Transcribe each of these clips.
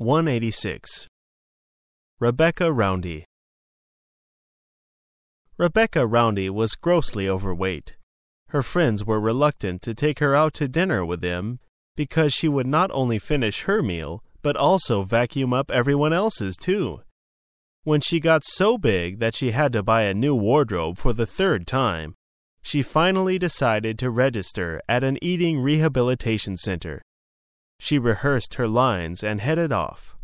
186. Rebecca Roundy. Rebecca Roundy was grossly overweight. Her friends were reluctant to take her out to dinner with them because she would not only finish her meal, but also vacuum up everyone else's too. When she got so big that she had to buy a new wardrobe for the third time, she finally decided to register at an eating rehabilitation center. She rehearsed her lines and headed off.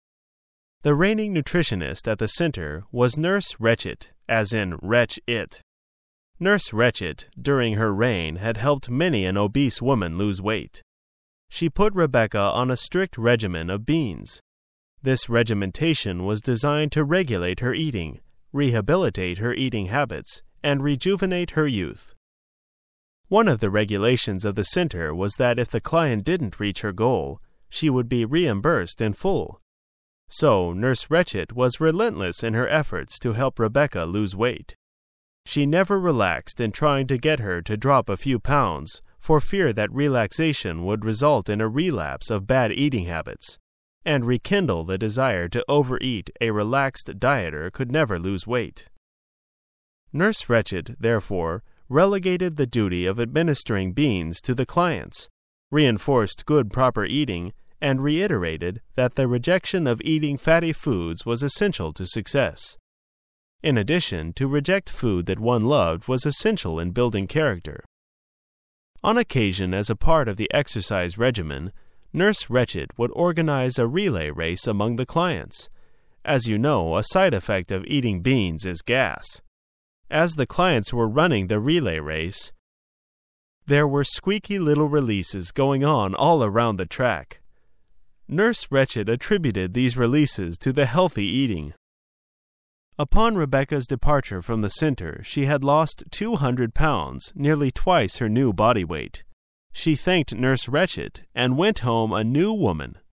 The reigning nutritionist at the center was Nurse Retchett, as in Wretch It. Nurse Retchett, during her reign, had helped many an obese woman lose weight. She put Rebecca on a strict regimen of beans. This regimentation was designed to regulate her eating, rehabilitate her eating habits, and rejuvenate her youth. One of the regulations of the center was that if the client didn't reach her goal, she would be reimbursed in full. So Nurse Retchett was relentless in her efforts to help Rebecca lose weight. She never relaxed in trying to get her to drop a few pounds for fear that relaxation would result in a relapse of bad eating habits, and rekindle the desire to overeat. A relaxed dieter could never lose weight. Nurse Retchett, therefore, relegated the duty of administering beans to the clients, reinforced good proper eating, and reiterated that the rejection of eating fatty foods was essential to success. In addition, to reject food that one loved was essential in building character. On occasion, as a part of the exercise regimen, Nurse Retchett would organize a relay race among the clients. As you know, a side effect of eating beans is gas. As the clients were running the relay race, there were squeaky little releases going on all around the track. Nurse Retchett attributed these releases to the healthy eating. Upon Rebecca's departure from the center, she had lost 200 pounds, nearly twice her new body weight. She thanked Nurse Retchett and went home a new woman.